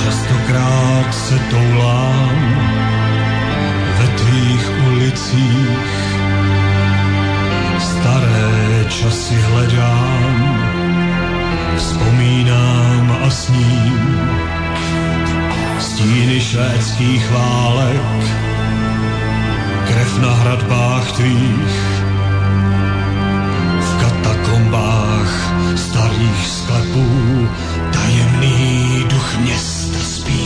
Častokrát se toulám ve tvých ulicích, staré časy hledám, vzpomínám a sním stíny švédských válek, krev na hradbách tvých, v katakombách starých sklepů tajemný duch města spí.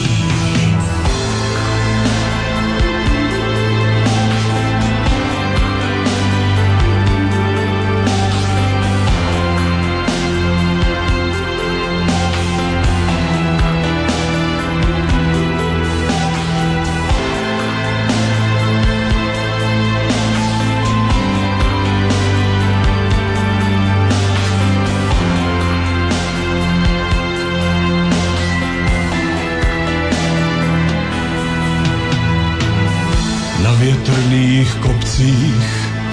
Větrných kopcích,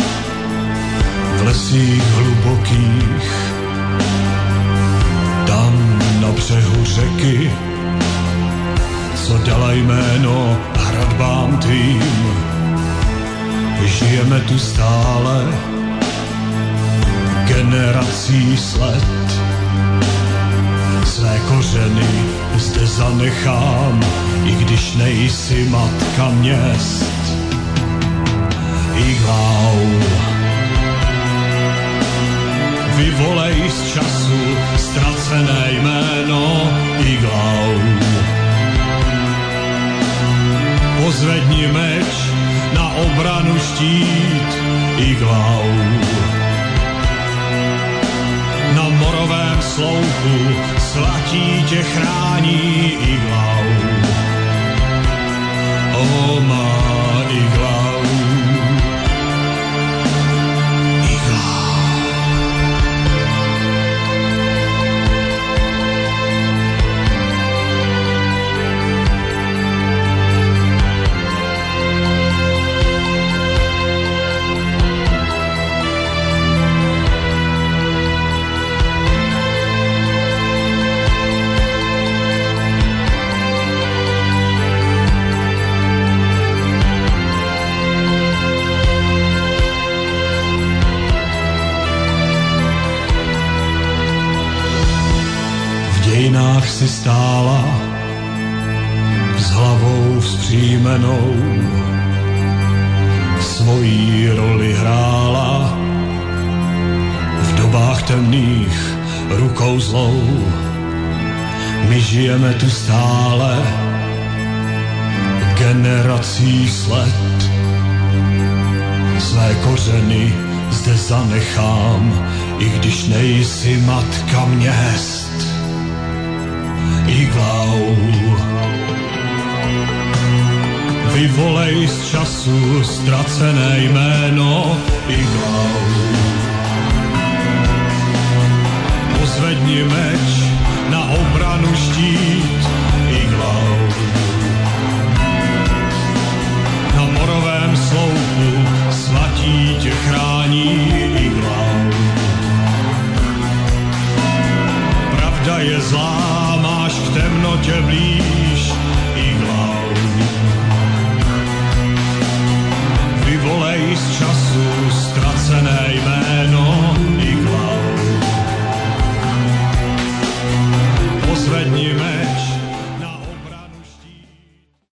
v lesích hlubokých, tam na břehu řeky, co dala jméno hradbám tvým. Žijeme tu stále, generací sled, své kořeny zde zanechám, i když nejsi matka měst. Iglou. Vyvolej z času ztracené jméno Iglou. Pozvedni meč na obranu štít Iglou. Na morovém sloupu svatí tě chrání Iglou. O má Iglou. V dějinách si stála s hlavou vzpřímenou, svojí roli hrála v dobách temných rukou zlou. My žijeme tu stále, generací sled, své kořeny zde zanechám, i když nejsi matka měst. Iglou. Vyvolej z času ztracené jméno Iglou. Pozvedni meč na obranu štít Iglou. Na morovém sloupu svatí tě chrání Iglou. Pravda je zlá, máš k temnotě blíž